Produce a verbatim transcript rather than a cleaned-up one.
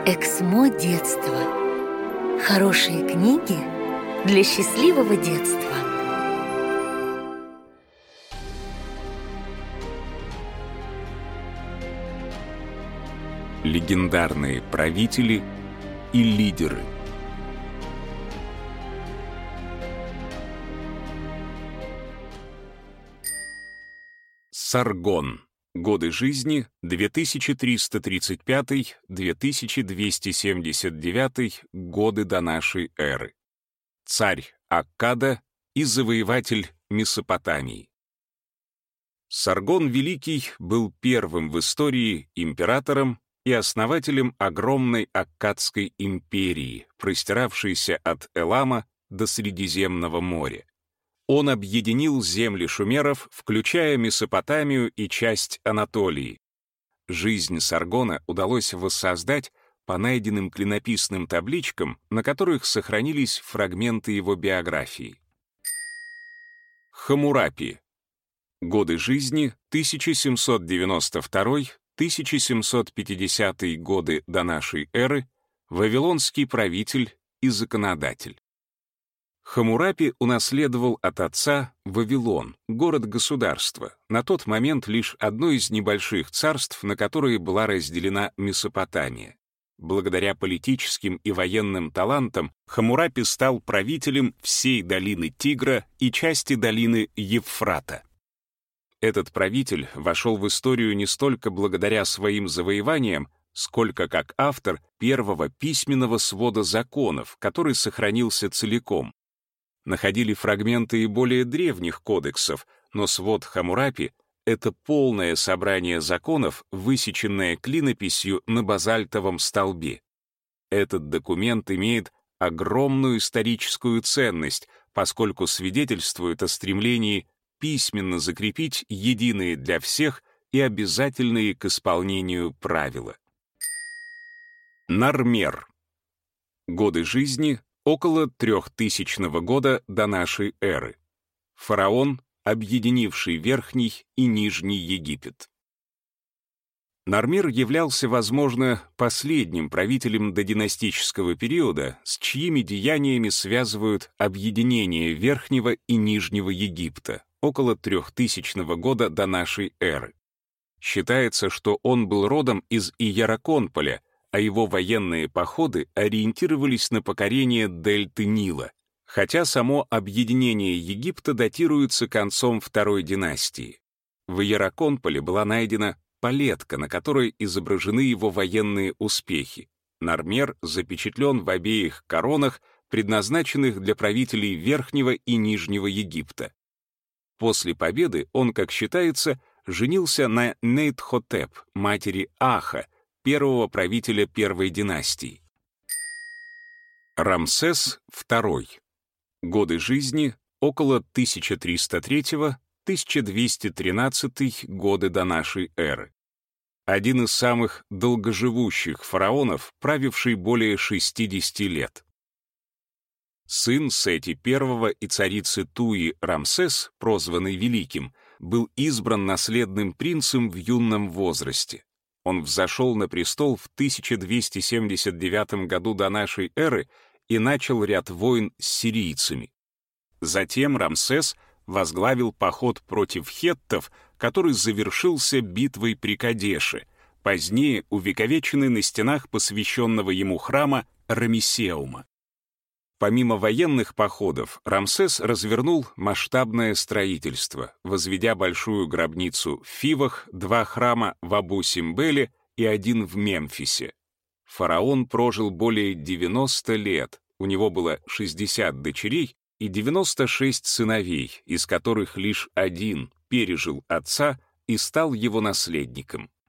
Эксмо детства. Хорошие книги для счастливого детства. Легендарные правители и лидеры. Саргон. Годы жизни две тысячи триста тридцать пятый — две тысячи двести семьдесят девятый годы до нашей эры. Царь Аккада и завоеватель Месопотамии. Саргон Великий был первым в истории императором и основателем огромной Аккадской империи, простиравшейся от Элама до Средиземного моря. Он объединил земли шумеров, включая Месопотамию и часть Анатолии. Жизнь Саргона удалось воссоздать по найденным клинописным табличкам, на которых сохранились фрагменты его биографии. Хаммурапи. Годы жизни тысяча семьсот девяносто второй — тысяча семьсот пятидесятый годы до нашей эры, вавилонский правитель и законодатель. Хаммурапи унаследовал от отца Вавилон, город-государство, на тот момент лишь одно из небольших царств, на которые была разделена Месопотамия. Благодаря политическим и военным талантам Хаммурапи стал правителем всей долины Тигра и части долины Евфрата. Этот правитель вошел в историю не столько благодаря своим завоеваниям, сколько как автор первого письменного свода законов, который сохранился целиком. Находили фрагменты и более древних кодексов, но свод Хаммурапи — это полное собрание законов, высеченное клинописью на базальтовом столбе. Этот документ имеет огромную историческую ценность, поскольку свидетельствует о стремлении письменно закрепить единые для всех и обязательные к исполнению правила. Нармер. Годы жизни около трехтысячного года до нашей эры. Фараон, объединивший Верхний и Нижний Египет. Нармер являлся, возможно, последним правителем додинастического периода, с чьими деяниями связывают объединение Верхнего и Нижнего Египта, около трехтысячного года до нашей эры. Считается, что он был родом из Иераконполя, а его военные походы ориентировались на покорение дельты Нила, хотя само объединение Египта датируется концом второй династии. В Иераконполе была найдена палетка, на которой изображены его военные успехи. Нармер запечатлен в обеих коронах, предназначенных для правителей Верхнего и Нижнего Египта. После победы он, как считается, женился на Нейтхотеп, матери Аха, первого правителя первой династии. Рамсес второй. Годы жизни около тысяча триста третьего — тысяча двести тринадцатый годы до нашей эры. Один из самых долгоживущих фараонов, правивший более шестидесяти лет. Сын Сети первого и царицы Туи Рамсес, прозванный Великим, был избран наследным принцем в юном возрасте. Он взошел на престол в тысяча двести семьдесят девятом году до нашей эры и начал ряд войн с сирийцами. Затем Рамсес возглавил поход против хеттов, который завершился битвой при Кадеше, позднее увековеченный на стенах посвященного ему храма Рамесеума. Помимо военных походов, Рамсес развернул масштабное строительство, возведя большую гробницу в Фивах, два храма в Абу-Симбеле и один в Мемфисе. Фараон прожил более девяноста лет, у него было шестьдесят дочерей и девяносто шесть сыновей, из которых лишь один пережил отца и стал его наследником.